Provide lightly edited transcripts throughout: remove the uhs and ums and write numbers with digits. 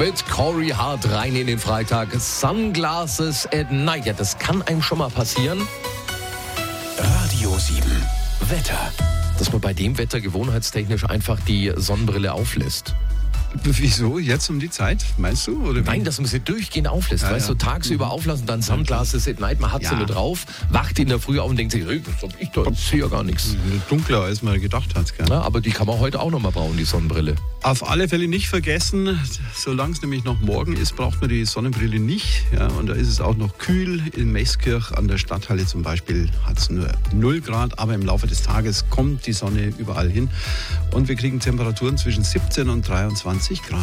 mit Corey Hart rein in den Freitag. Sunglasses at Night. Ja, das kann einem schon mal passieren. Radio 7 Wetter. Dass man bei dem Wetter gewohnheitstechnisch einfach die Sonnenbrille auflässt. Wieso? Jetzt um die Zeit, meinst du? Oder wie? Nein, dass man sie durchgehend auflässt. Ja, weißt du, tagsüber auflassen, dann Sunglasses at Night. Man hat sie nur drauf, wacht in der Früh auf und denkt sich, das hab ich doch, ich sehe ja gar nichts. Dunkler, als man gedacht hat. Gell? Ja, aber die kann man heute auch noch mal brauchen, die Sonnenbrille. Auf alle Fälle nicht vergessen, solange es nämlich noch morgen ist, braucht man die Sonnenbrille nicht. Ja, und da ist es auch noch kühl. In Meßkirch an der Stadthalle zum Beispiel hat es nur 0 Grad, aber im Laufe des Tages kommt die Sonne überall hin. Und wir kriegen Temperaturen zwischen 17 und 23 Grad.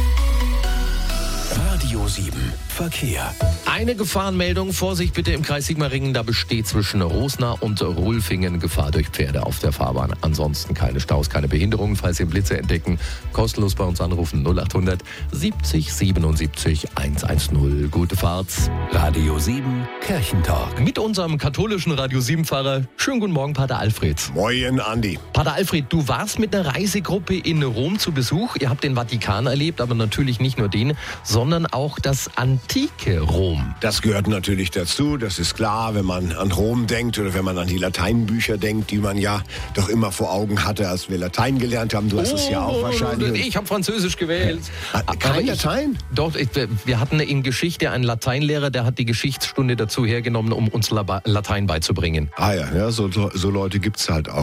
Radio 7 Verkehr. Eine Gefahrenmeldung, Vorsicht bitte im Kreis Sigmaringen, da besteht zwischen Rosnach und Rulfingen Gefahr durch Pferde auf der Fahrbahn. Ansonsten keine Staus, keine Behinderungen. Falls Sie Blitze entdecken, kostenlos bei uns anrufen 0800 70 77 110. Gute Fahrt. Radio 7 Kirchentalk. Mit unserem katholischen Radio 7-Fahrer. Schönen guten Morgen, Pater Alfred. Moin, Andi. Pater Alfred, du warst mit einer Reisegruppe in Rom zu Besuch. Ihr habt den Vatikan erlebt, aber natürlich nicht nur den, sondern auch das antike Rom. Das gehört natürlich dazu, das ist klar, wenn man an Rom denkt oder wenn man an die Lateinbücher denkt, die man ja doch immer vor Augen hatte, als wir Latein gelernt haben. Du hast es ja auch wahrscheinlich. Ich habe Französisch gewählt. Kein Latein? Doch, wir hatten in Geschichte einen Lateinlehrer, der hat die Geschichtsstunde dazu hergenommen, um uns Latein beizubringen. Ah ja, so Leute gibt es halt auch.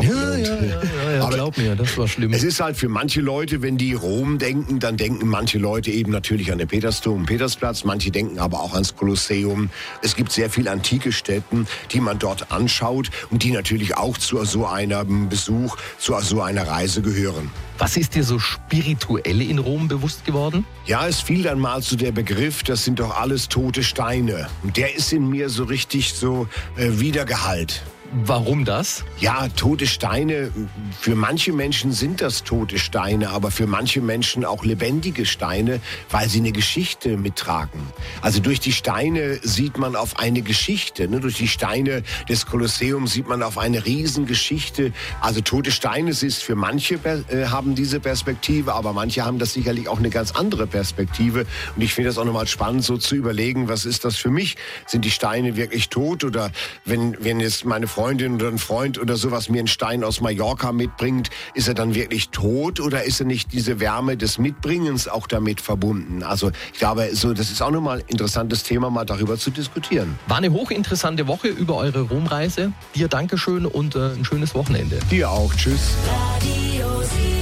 Ja, aber glaub mir, das war schlimm. Es ist halt für manche Leute, wenn die Rom denken, dann denken manche Leute eben natürlich an den Petersdom, Petersplatz, manche denken aber auch ans Kolosseum. Es gibt sehr viele antike Stätten, die man dort anschaut und die natürlich auch zu so einem Besuch, zu so einer Reise gehören. Was ist dir so spirituell in Rom bewusst geworden? Ja, es fiel dann mal zu der Begriff, das sind doch alles tote Steine. Und der ist in mir so richtig so wiedergehallt. Warum das? Ja, tote Steine, für manche Menschen sind das tote Steine, aber für manche Menschen auch lebendige Steine, weil sie eine Geschichte mittragen. Also durch die Steine sieht man auf eine Geschichte, ne? Durch die Steine des Kolosseums sieht man auf eine Riesengeschichte. Also tote Steine, es ist für manche haben diese Perspektive, aber manche haben das sicherlich auch eine ganz andere Perspektive. Und ich finde das auch nochmal spannend, so zu überlegen, was ist das für mich? Sind die Steine wirklich tot? Oder wenn jetzt meine Freundin oder ein Freund oder sowas mir einen Stein aus Mallorca mitbringt, ist er dann wirklich tot oder ist er nicht diese Wärme des Mitbringens auch damit verbunden? Also ich glaube, das ist auch nochmal ein interessantes Thema, mal darüber zu diskutieren. War eine hochinteressante Woche über eure Romreise. Dir Dankeschön und ein schönes Wochenende. Dir auch. Tschüss. Radio 7.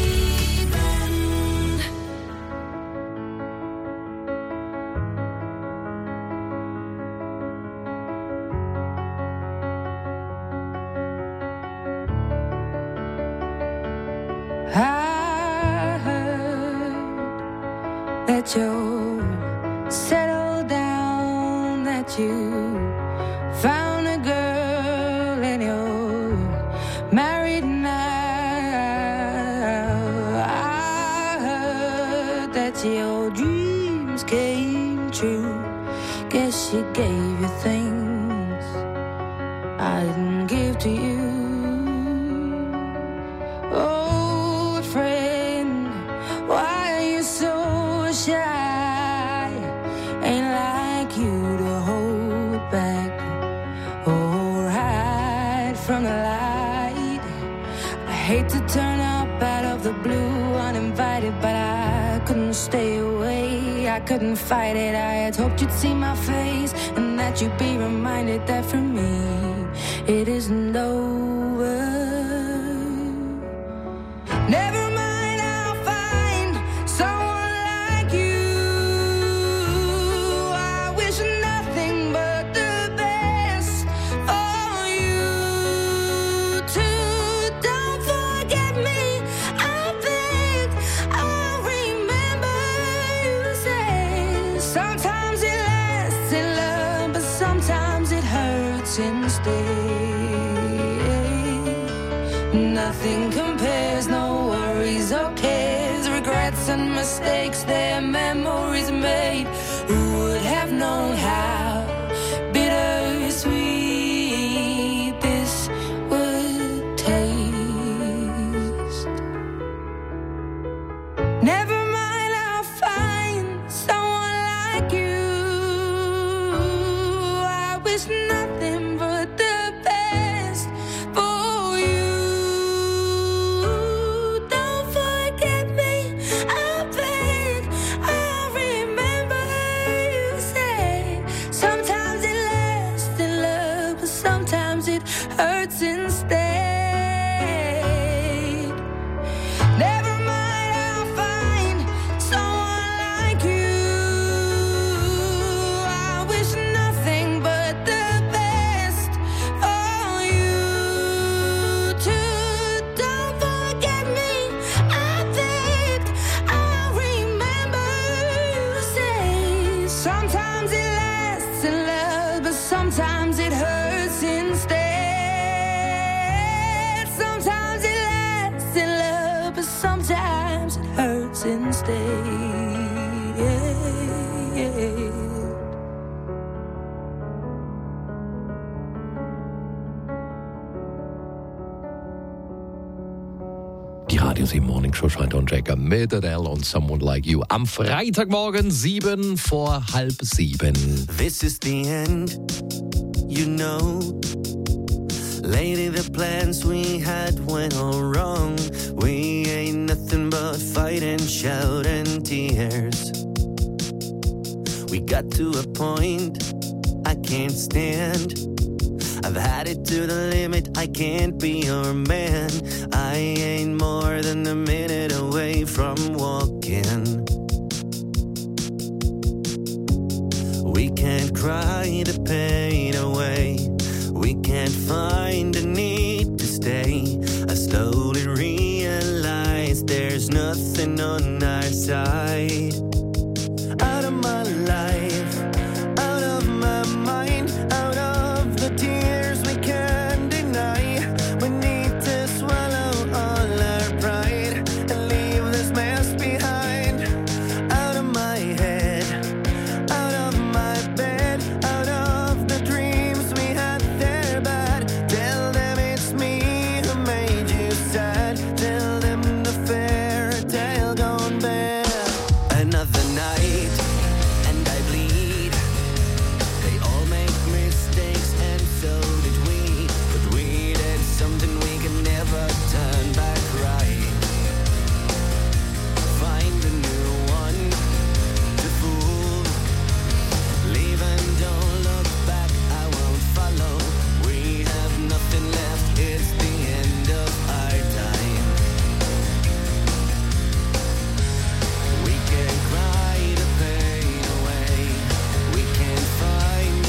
I heard that you settled down, that you found a girl and you're married now. I heard that your dreams came true. Guess she gave you things I didn't give to you. Old friend, why are you so shy? Ain't like you to hold back or hide from the light. I hate to turn up out of the blue uninvited, but I couldn't stay away. I couldn't fight it. I had hoped you'd see my face and that you'd be reminded that for me it isn't over. Never mind, I'll find someone like you. I wish nothing but the best for you too. Don't forget me, I beg. I'll remember you say sometimes it lasts in love, but sometimes it hurts instead. Nothing compares, no worries or cares, regrets and mistakes, their memories made. Who would have known how bittersweet this would taste? Never mind, I'll find wish nothing but the best for you. Don't forget me, I beg. I remember you said sometimes it lasts in love, but sometimes it hurts instead. Never mind, I'll find someone like you. I wish nothing but the best for you too. Don't forget me, I begged. I remember you say sometimes it lasts in love, but sometimes it hurts instead. Sometimes it lasts in love, but sometimes it hurts instead. Die Radio 7 Morning Show, Schneider und Jacker mit Adele und Someone Like You. Am Freitagmorgen 7:06. This is the end, you know. Lately the plans we had went all wrong. We ain't nothing but fight and shout and tears. We got to a point I can't stand. I've had it to the limit, I can't be your man. I ain't more than a minute away from walking. We can't cry the pain away. We can't find a need to stay. I slowly realize there's nothing on our side.